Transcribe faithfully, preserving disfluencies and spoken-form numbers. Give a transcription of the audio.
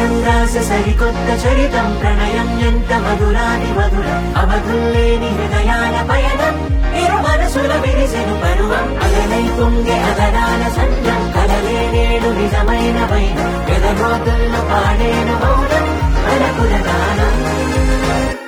హృదయం రాసె సరికొత్త చరితం ప్రణయం ఎంత మధురాది మధురం అవధుల్లేని హృదయాల పయనం ఇరు మనసుల విరిసెను పరువం అలనై పొంగే అదనాల సంద్రం కలలే నేడు నిజమైన వైనం ఎదగోతుల్లో పాడేను మౌనం మనకుల గానం